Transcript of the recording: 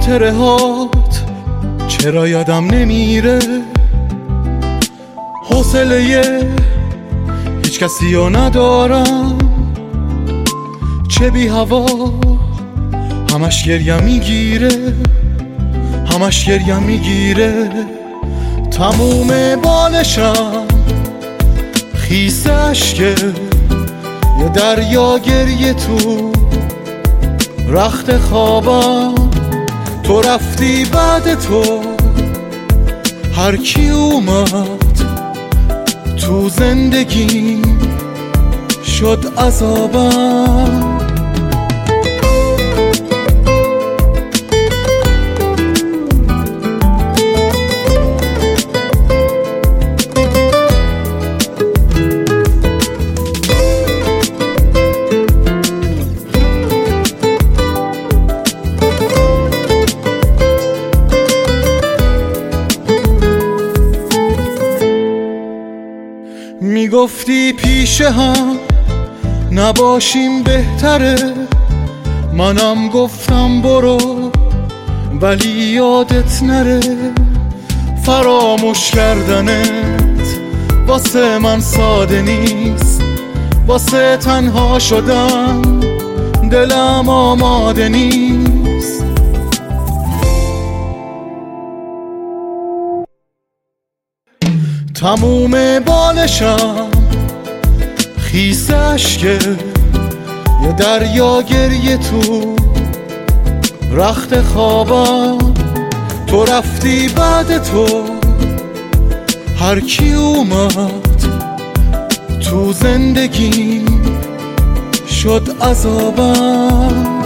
خاطره هات چرا یادم نمیره، حوصله هیچ کسی رو ندارم، چه بی هوا همش گریم میگیره، همش گریم میگیره. تموم بالشم خیس اشکه، یه دریا گریه تو رخت خوابم. تو رفتی بعد تو هر کی اومد تو زندگی شد عذابم. میگفتی پیشه هم نباشیم بهتره، منم گفتم برو ولی یادت نره. فراموش کردنت واسه من ساده نیست، واسه تنها شدن دلم آماده نیست. تموم بالشم خیس اشکه، یه دریا گریه تو رخت خوابم. تو رفتی بعد تو هر کی اومد تو زندگی شد عذابم.